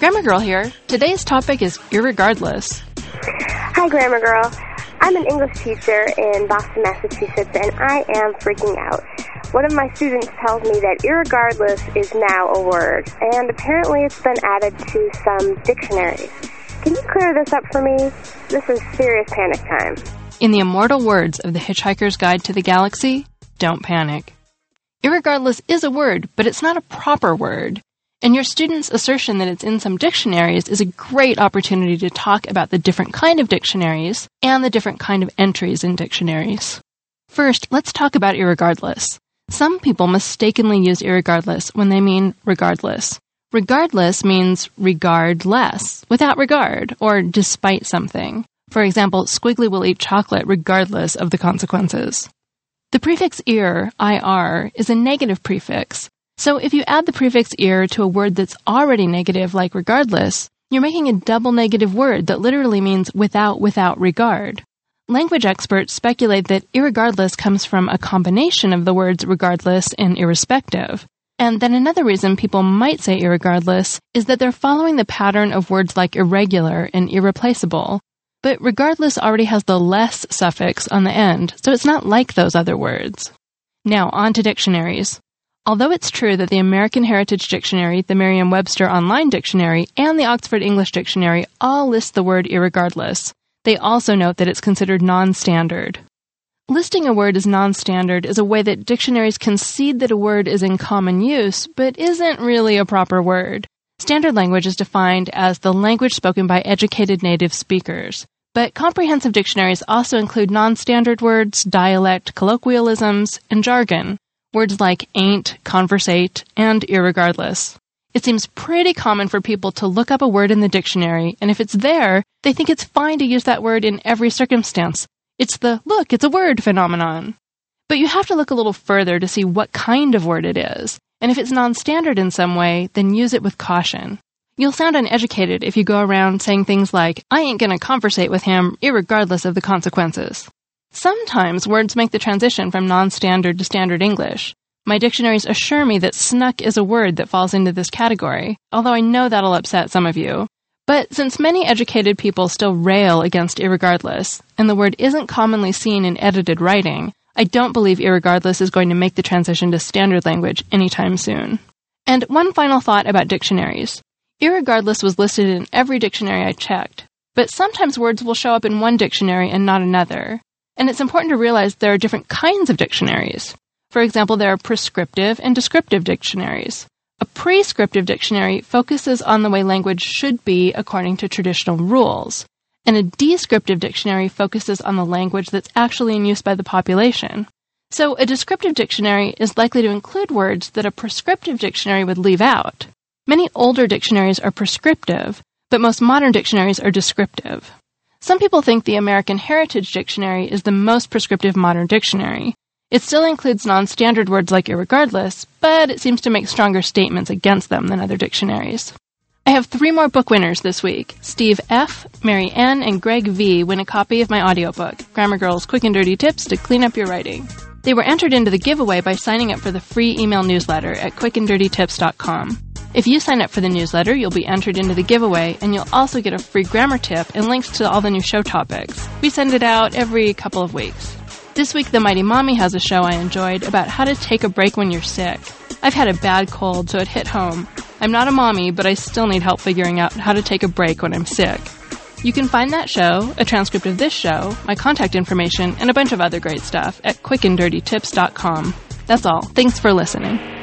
Grammar Girl here. Today's topic is irregardless. Hi, Grammar Girl. I'm an English teacher in Boston, Massachusetts, and I am freaking out. One of my students tells me that irregardless is now a word, and apparently it's been added to some dictionaries. Can you clear this up for me? This is serious panic time. In the immortal words of The Hitchhiker's Guide to the Galaxy, don't panic. Irregardless is a word, but it's not a proper word. And your student's assertion that it's in some dictionaries is a great opportunity to talk about the different kind of dictionaries and the different kind of entries in dictionaries. First, let's talk about irregardless. Some people mistakenly use irregardless when they mean regardless. Regardless means regard less, without regard, or despite something. For example, Squiggly will eat chocolate regardless of the consequences. The prefix ir, is a negative prefix. So if you add the prefix ir to a word that's already negative, like regardless, you're making a double negative word that literally means without regard. Language experts speculate that irregardless comes from a combination of the words regardless and irrespective. And then another reason people might say irregardless is that they're following the pattern of words like irregular and irreplaceable. But regardless already has the less suffix on the end, so it's not like those other words. Now, on to dictionaries. Although it's true that the American Heritage Dictionary, the Merriam-Webster Online Dictionary, and the Oxford English Dictionary all list the word irregardless, they also note that it's considered non-standard. Listing a word as non-standard is a way that dictionaries concede that a word is in common use, but isn't really a proper word. Standard language is defined as the language spoken by educated native speakers. But comprehensive dictionaries also include non-standard words, dialect, colloquialisms, and jargon. Words like ain't, conversate, and irregardless. It seems pretty common for people to look up a word in the dictionary, and if it's there, they think it's fine to use that word in every circumstance. It's the, look, it's a word phenomenon. But you have to look a little further to see what kind of word it is, and if it's non-standard in some way, then use it with caution. You'll sound uneducated if you go around saying things like, I ain't gonna conversate with him, irregardless of the consequences. Sometimes words make the transition from non-standard to standard English. My dictionaries assure me that snuck is a word that falls into this category, although I know that'll upset some of you. But since many educated people still rail against irregardless, and the word isn't commonly seen in edited writing, I don't believe irregardless is going to make the transition to standard language anytime soon. And one final thought about dictionaries. Irregardless was listed in every dictionary I checked, but sometimes words will show up in one dictionary and not another. And it's important to realize there are different kinds of dictionaries. For example, there are prescriptive and descriptive dictionaries. A prescriptive dictionary focuses on the way language should be according to traditional rules, and a descriptive dictionary focuses on the language that's actually in use by the population. So a descriptive dictionary is likely to include words that a prescriptive dictionary would leave out. Many older dictionaries are prescriptive, but most modern dictionaries are descriptive. Some people think the American Heritage Dictionary is the most prescriptive modern dictionary. It still includes non-standard words like irregardless, but it seems to make stronger statements against them than other dictionaries. I have 3 more book winners this week. Steve F., Mary N., and Greg V. win a copy of my audiobook, Grammar Girl's Quick and Dirty Tips to Clean Up Your Writing. They were entered into the giveaway by signing up for the free email newsletter at quickanddirtytips.com. If you sign up for the newsletter, you'll be entered into the giveaway, and you'll also get a free grammar tip and links to all the new show topics. We send it out every couple of weeks. This week, The Mighty Mommy has a show I enjoyed about how to take a break when you're sick. I've had a bad cold, so it hit home. I'm not a mommy, but I still need help figuring out how to take a break when I'm sick. You can find that show, a transcript of this show, my contact information, and a bunch of other great stuff at quickanddirtytips.com. That's all. Thanks for listening.